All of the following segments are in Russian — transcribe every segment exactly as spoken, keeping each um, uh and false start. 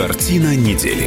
Картина недели.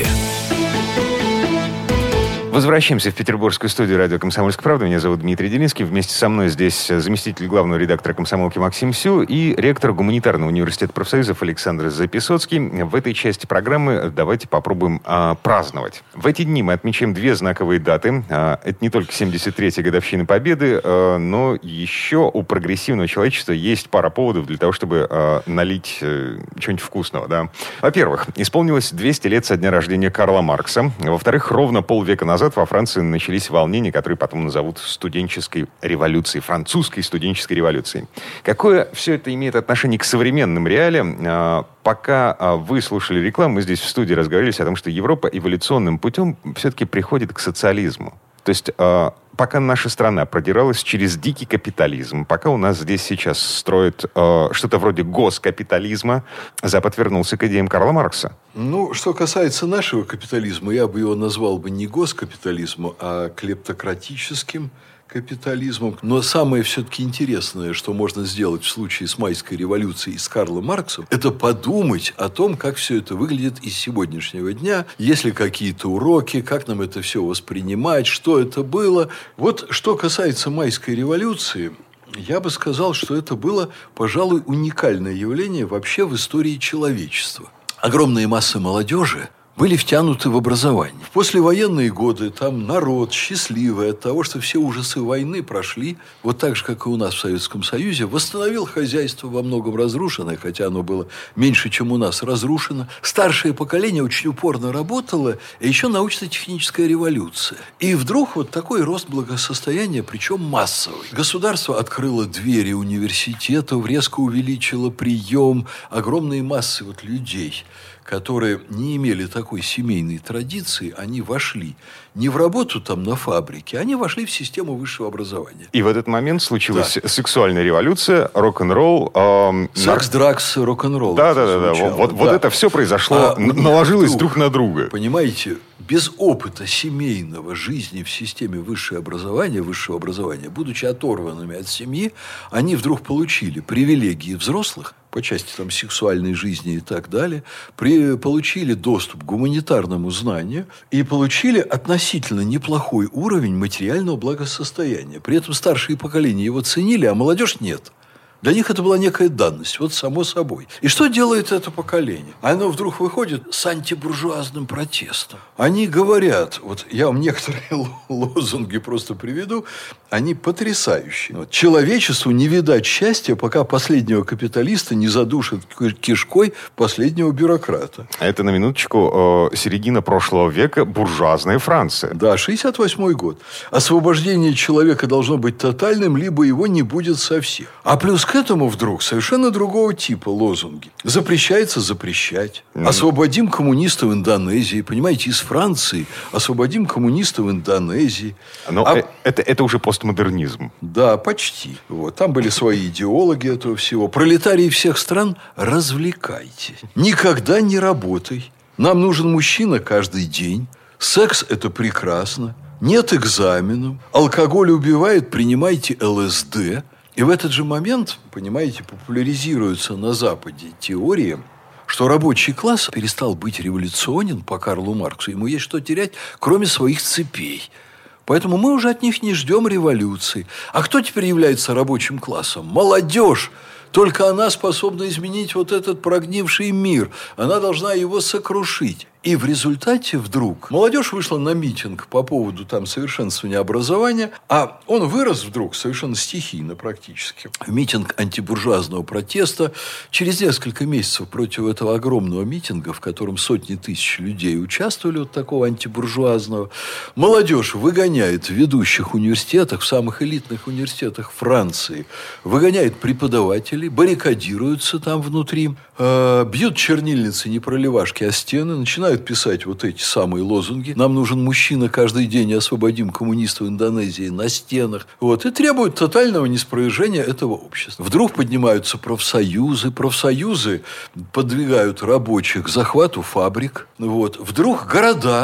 Возвращаемся в петербургскую студию радио «Комсомольская правда». Меня зовут Дмитрий Делинский. Вместе со мной здесь заместитель главного редактора «Комсомолки» Максим Сю и ректор Гуманитарного университета профсоюзов Александр Записоцкий. В этой части программы давайте попробуем а, праздновать. В эти дни мы отмечаем две знаковые даты. А, это не только семьдесят третья годовщина Победы, а, но еще у прогрессивного человечества есть пара поводов для того, чтобы а, налить а, чего-нибудь вкусного. Да? Во-первых, исполнилось двести лет со дня рождения Карла Маркса. Во-вторых, ровно полвека назад во Франции начались волнения, которые потом назовут студенческой революцией, французской студенческой революцией. Какое все это имеет отношение к современным реалиям? Пока вы слушали рекламу, мы здесь в студии разговаривали о том, что Европа эволюционным путем все-таки приходит к социализму. То есть пока наша страна продиралась через дикий капитализм, пока у нас здесь сейчас строят э, что-то вроде госкапитализма, Запад вернулся к идеям Карла Маркса. Ну, что касается нашего капитализма, я бы его назвал бы не госкапитализмом, а клептократическим капитализмом. Но самое все-таки интересное, что можно сделать в случае с майской революцией и с Карлом Марксом, это подумать о том, как все это выглядит из сегодняшнего дня, есть ли какие-то уроки, как нам это все воспринимать, что это было. Вот что касается майской революции, я бы сказал, что это было, пожалуй, уникальное явление вообще в истории человечества. Огромные массы молодежи были втянуты в образование. В послевоенные годы там народ счастливый от того, что все ужасы войны прошли, вот так же, как и у нас в Советском Союзе, восстановил хозяйство во многом разрушенное, хотя оно было меньше, чем у нас, разрушено. Старшее поколение очень упорно работало, и еще научно-техническая революция. И вдруг вот такой рост благосостояния, причем массовый. Государство открыло двери университетов, резко увеличило прием, огромные массы вот людей, которые не имели такой семейной традиции, они вошли не в работу там на фабрике, они вошли в систему высшего образования. И в этот момент случилась да. сексуальная революция, рок-н-ролл. Эм, Секс, нар... дракс, рок-н-ролл. Да-да-да. Вот, да. вот это все произошло, а, наложилось друг, друг на друга. Понимаете, без опыта семейного жизни в системе высшего образования, высшего образования, будучи оторванными от семьи, они вдруг получили привилегии взрослых по части там, сексуальной жизни и так далее, при, получили доступ к гуманитарному знанию и получили относительно неплохой уровень материального благосостояния. При этом старшие поколения его ценили, а молодежь нет. Для них это была некая данность, вот само собой. И что делает это поколение? Оно вдруг выходит с антибуржуазным протестом. Они говорят, вот я вам некоторые лозунги просто приведу, они потрясающие. Вот, человечеству не видать счастья, пока последнего капиталиста не задушит кишкой последнего бюрократа. Это, на минуточку, середина прошлого века, буржуазная Франция. Да, шестьдесят восьмой год. Освобождение человека должно быть тотальным, либо его не будет совсем. А плюс к этому вдруг совершенно другого типа лозунги. Запрещается запрещать. Mm-hmm. Освободим коммунистов Индонезии. Понимаете, из Франции освободим коммунистов Индонезии. Но а... это, это уже постмодернизм. Да, почти. Вот. Там были свои идеологи этого всего. Пролетарии всех стран, развлекайте. Никогда не работай. Нам нужен мужчина каждый день. Секс – это прекрасно. Нет экзаменов. Алкоголь убивает, принимайте ЛСД. И в этот же момент, понимаете, популяризируется на Западе теория, что рабочий класс перестал быть революционен по Карлу Марксу. Ему есть что терять, кроме своих цепей. Поэтому мы уже от них не ждем революции. А кто теперь является рабочим классом? Молодежь. Только она способна изменить вот этот прогнивший мир. Она должна его сокрушить. И в результате вдруг молодежь вышла на митинг по поводу там совершенствования образования, а он вырос вдруг совершенно стихийно практически. Митинг антибуржуазного протеста. Через несколько месяцев против этого огромного митинга, в котором сотни тысяч людей участвовали, вот такого антибуржуазного, молодежь выгоняет в ведущих университетах, в самых элитных университетах Франции, выгоняет преподавателей, баррикадируются там внутри, э, бьют чернильницы, не проливашки, а стены, начинают писать вот эти самые лозунги. Нам нужен мужчина каждый день, освободим коммунистов Индонезии на стенах. Вот. И требуют тотального неспровержения этого общества. Вдруг поднимаются профсоюзы. Профсоюзы подвигают рабочих к захвату фабрик. Вот. Вдруг города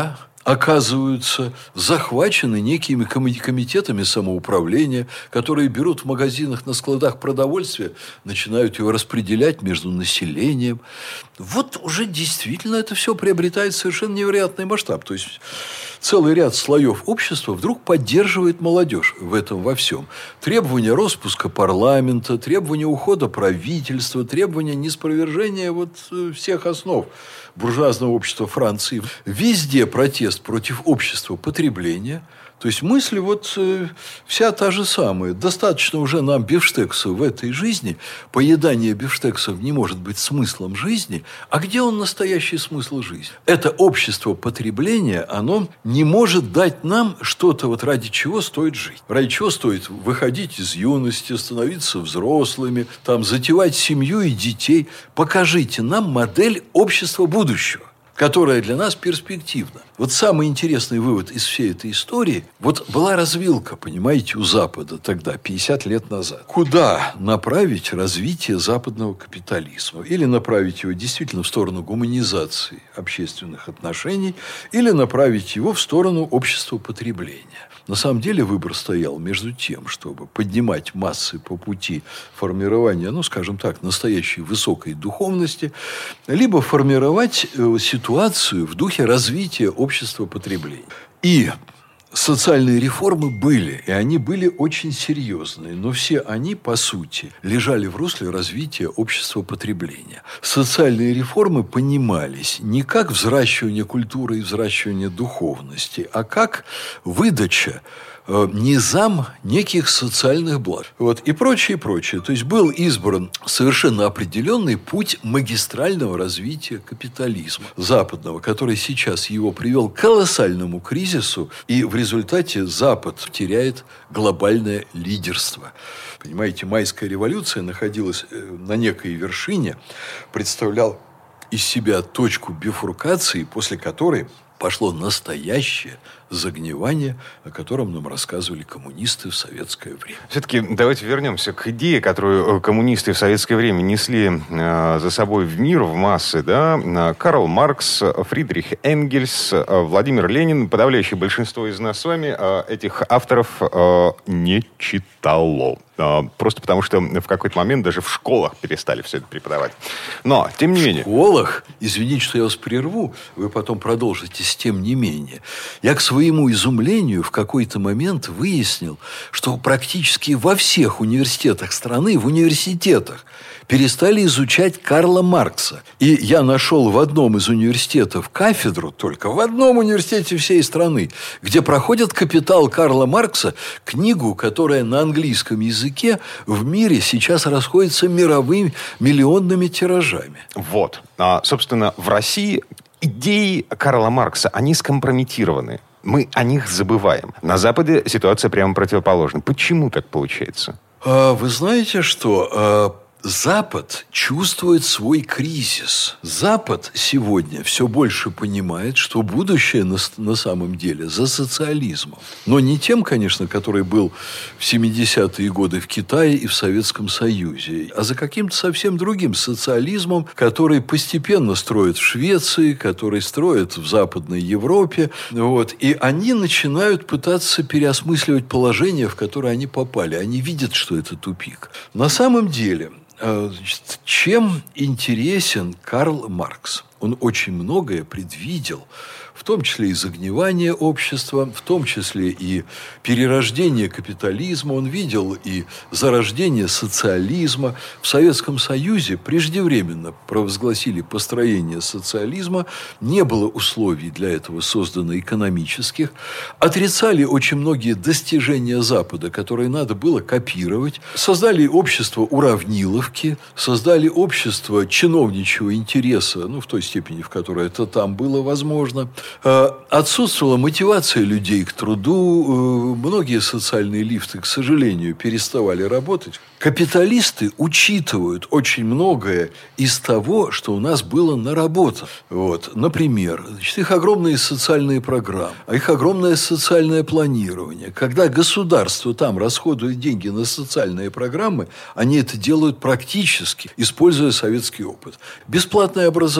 оказываются захвачены некими комитетами самоуправления, которые берут в магазинах, на складах продовольствия, начинают его распределять между населением. Вот уже действительно это все приобретает совершенно невероятный масштаб. То есть целый ряд слоев общества вдруг поддерживает молодежь в этом во всем. Требования распуска парламента, требования ухода правительства, требования неспровержения вот всех основ буржуазного общества Франции. Везде протест против общества потребления. То есть мысль вот э, вся та же самая. Достаточно уже нам бифштексов в этой жизни. Поедание бифштексов не может быть смыслом жизни. А где он настоящий смысл жизни? Это общество потребления, оно не может дать нам что-то, вот ради чего стоит жить. Ради чего стоит выходить из юности, становиться взрослыми, там, затевать семью и детей. Покажите нам модель общества будущего, которая для нас перспективна. Вот самый интересный вывод из всей этой истории, вот была развилка, понимаете, у Запада тогда, пятьдесят лет назад. Куда направить развитие западного капитализма? Или направить его действительно в сторону гуманизации общественных отношений, или направить его в сторону общества потребления. На самом деле выбор стоял между тем, чтобы поднимать массы по пути формирования, ну, скажем так, настоящей высокой духовности, либо формировать ситуацию в духе развития общества потребления. И социальные реформы были, и они были очень серьезные, но все они, по сути, лежали в русле развития общества потребления. Социальные реформы понимались не как взращивание культуры и взращивание духовности, а как выдача э, низам неких социальных благ. Вот, и прочее, и прочее. То есть был избран совершенно определенный путь магистрального развития капитализма западного, который сейчас его привел к колоссальному кризису, и в результате Запад теряет глобальное лидерство. Понимаете, майская революция находилась на некой вершине, представлял из себя точку бифуркации, после которой пошло настоящее загнивание, о котором нам рассказывали коммунисты в советское время. Все-таки давайте вернемся к идее, которую коммунисты в советское время несли э, за собой в мир, в массы. Да? Карл Маркс, Фридрих Энгельс, Владимир Ленин. Подавляющее большинство из нас с вами э, этих авторов э, не читало. Э, просто потому, что в какой-то момент даже в школах перестали все это преподавать. Но, тем не менее... В школах? Извините, что я вас прерву. Вы потом продолжите с тем не менее. Я к своему своему изумлению в какой-то момент выяснил, что практически во всех университетах страны, в университетах, перестали изучать Карла Маркса. И я нашел в одном из университетов кафедру, только в одном университете всей страны, где проходит «Капитал» Карла Маркса, книгу, которая на английском языке в мире сейчас расходится мировыми миллионными тиражами. Вот. А, собственно, в России идеи Карла Маркса, они скомпрометированы. Мы о них забываем. На Западе ситуация прямо противоположна. Почему так получается? А, вы знаете что? А, Запад чувствует свой кризис. Запад сегодня все больше понимает, что будущее на, на самом деле за социализмом. Но не тем, конечно, который был в семидесятые годы в Китае и в Советском Союзе, а за каким-то совсем другим социализмом, который постепенно строят в Швеции, который строят в Западной Европе. Вот. И они начинают пытаться переосмысливать положение, в которое они попали. Они видят, что это тупик. На самом деле... Значит, чем интересен Карл Маркс? Он очень многое предвидел, в том числе и загнивание общества, в том числе и перерождение капитализма. Он видел и зарождение социализма. В Советском Союзе преждевременно провозгласили построение социализма. Не было условий для этого создано экономических. Отрицали очень многие достижения Запада, которые надо было копировать. Создали общество уравниловки, создали общество чиновничьего интереса, ну, в той степени, в которой это там было возможно. Отсутствовала мотивация людей к труду. Многие социальные лифты, к сожалению, переставали работать. Капиталисты учитывают очень многое из того, что у нас было наработано. Вот. Например, значит, их огромные социальные программы, их огромное социальное планирование. Когда государство там расходует деньги на социальные программы, они это делают практически, используя советский опыт. Бесплатное образование.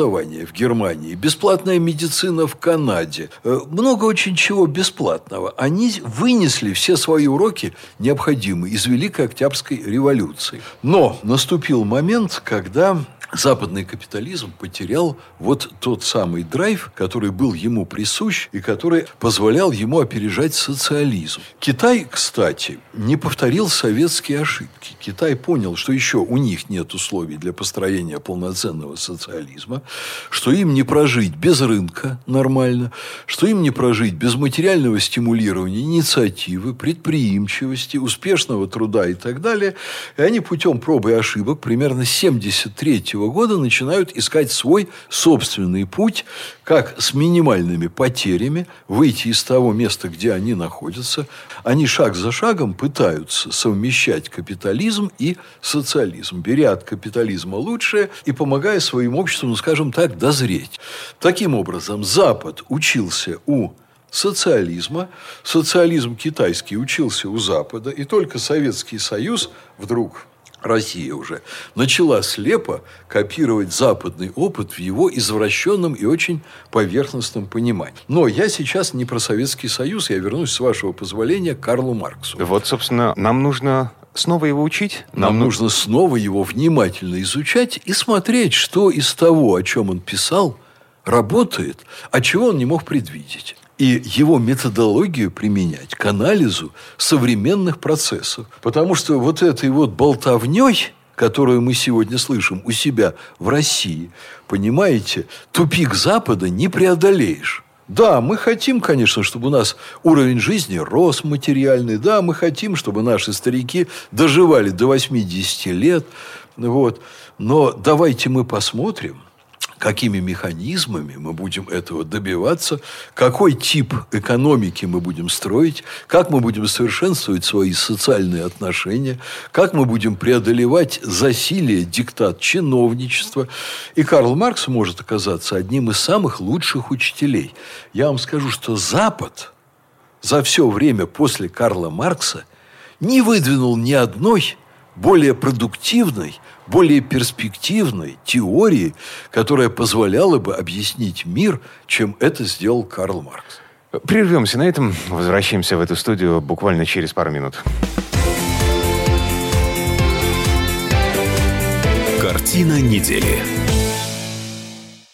образование в Германии, бесплатная медицина в Канаде, много очень чего бесплатного. Они вынесли все свои уроки необходимые из Великой Октябрьской революции. Но наступил момент, когда западный капитализм потерял вот тот самый драйв, который был ему присущ и который позволял ему опережать социализм. Китай, кстати, не повторил советские ошибки. Китай понял, что еще у них нет условий для построения полноценного социализма, что им не прожить без рынка нормально, что им не прожить без материального стимулирования, инициативы, предприимчивости, успешного труда и так далее. И они путем пробы и ошибок примерно с семьдесят третьего года начинают искать свой собственный путь, как с минимальными потерями выйти из того места, где они находятся. Они шаг за шагом пытаются совмещать капитализм и социализм, беря от капитализма лучшее и помогая своим обществу, ну, скажем так, дозреть. Таким образом, Запад учился у социализма, социализм китайский учился у Запада, и только Советский Союз вдруг... Россия уже начала слепо копировать западный опыт в его извращенном и очень поверхностном понимании. Но я сейчас не про Советский Союз, я вернусь, с вашего позволения, к Карлу Марксу. Вот, собственно, нам нужно снова его учить? Нам, нам нужно снова его внимательно изучать и смотреть, что из того, о чем он писал, работает, а чего он не мог предвидеть. И его методологию применять к анализу современных процессов. Потому что вот этой вот болтовней, которую мы сегодня слышим у себя в России, понимаете, тупик Запада не преодолеешь. Да, мы хотим, конечно, чтобы у нас уровень жизни рос материальный. Да, мы хотим, чтобы наши старики доживали до восьмидесяти лет. Вот. Но давайте мы посмотрим, какими механизмами мы будем этого добиваться, какой тип экономики мы будем строить, как мы будем совершенствовать свои социальные отношения, как мы будем преодолевать засилие, диктат чиновничества. И Карл Маркс может оказаться одним из самых лучших учителей. Я вам скажу, что Запад за все время после Карла Маркса не выдвинул ни одной более продуктивной, более перспективной теории, которая позволяла бы объяснить мир, чем это сделал Карл Маркс. Прервемся на этом. Возвращаемся в эту студию буквально через пару минут. Картина недели.